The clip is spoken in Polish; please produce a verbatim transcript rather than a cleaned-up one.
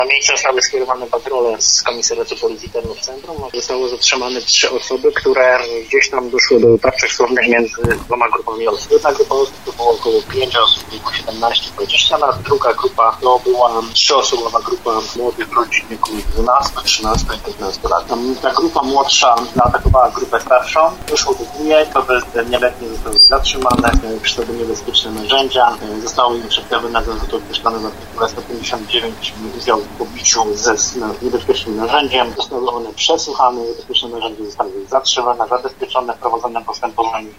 Na miejsce zostały skierowane patrole z komisariatu Policji Tarnów Centrum. Zostało zatrzymane trzy osoby, które gdzieś tam doszły do tarczych słownych między dwoma grupami osób. Jedna grupa osób to było około pięć osób, w wieku siedemnaście dwadzieścia lat. Druga grupa to była trzyosobowa grupa młodych ludzi w wieku dwunastu, trzynastu i piętnastu lat. Ta grupa młodsza zaatakowała grupę starszą. Doszło do bujek, te nieletnie zostały zatrzymane, przyszły niebezpieczne narzędzia. Zostało im przedstawione zarzuty określone w artykule sto pięćdziesiąt dziewięć udział w pobiciu ze niebezpiecznym narzędziem. Zostały one przesłuchane, niebezpieczne narzędzie zostały zatrzymane, zabezpieczone, wprowadzone postępowanie.